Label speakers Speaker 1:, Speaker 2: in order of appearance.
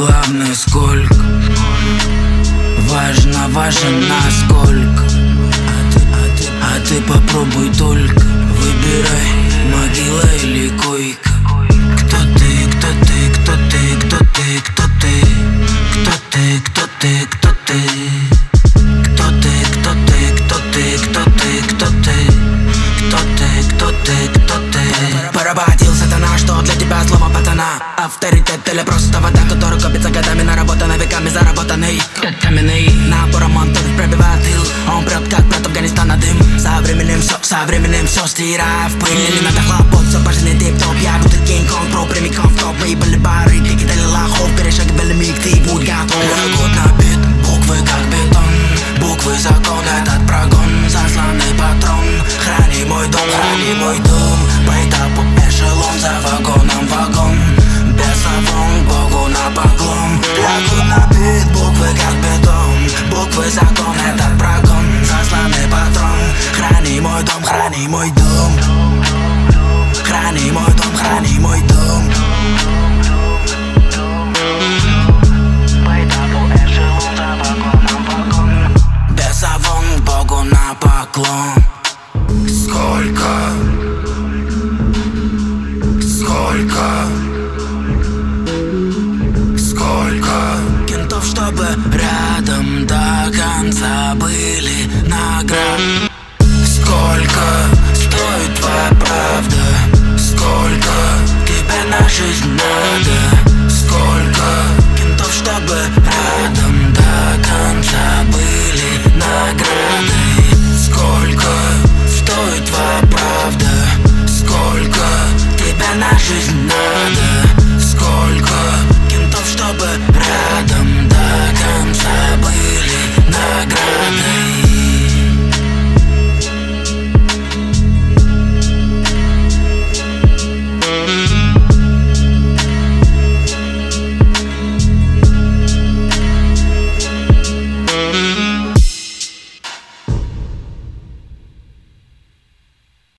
Speaker 1: главное сколько, важен насколько. А ты попробуй только, выбирай, могила или койка. Кто ты, кто ты, кто ты, кто ты, кто ты? Кто ты, кто ты, кто ты? Кто ты, кто ты, кто ты, кто ты, кто ты? Кто ты, кто ты, кто ты? Поработил сатана, что для тебя слово пацана? Авторитет или просто вода, который копится годами, наработанной веками, заработанный как каменный. Напором он тут пробивает тыл, он прет как прет Афганистана дым. Со временем все стирая в пыль. Не надо хлопот, все по жизни тип-топ. Я будто Кинг-Конг, про прямиком в топ. Мы были бары, кидали лохов, перешагивали миг, ты будь готов. Лягут на бит, буквы как бетон, буквы закон, этот прогон, засланный патрон. Храни мой дом, по этапу эшелон, за вагоном вагон. Бесовон, Богу на поклон. Лягут на бит, буквы как бетон, буквы закон, этот прогон, засланный патрон. Храни мой дом, храни мой дом. Храни мой дом, храни мой дом. По этапу эшелон, за вагоном вагон. Бесовон, Богу на поклон. Сколько кентов, чтобы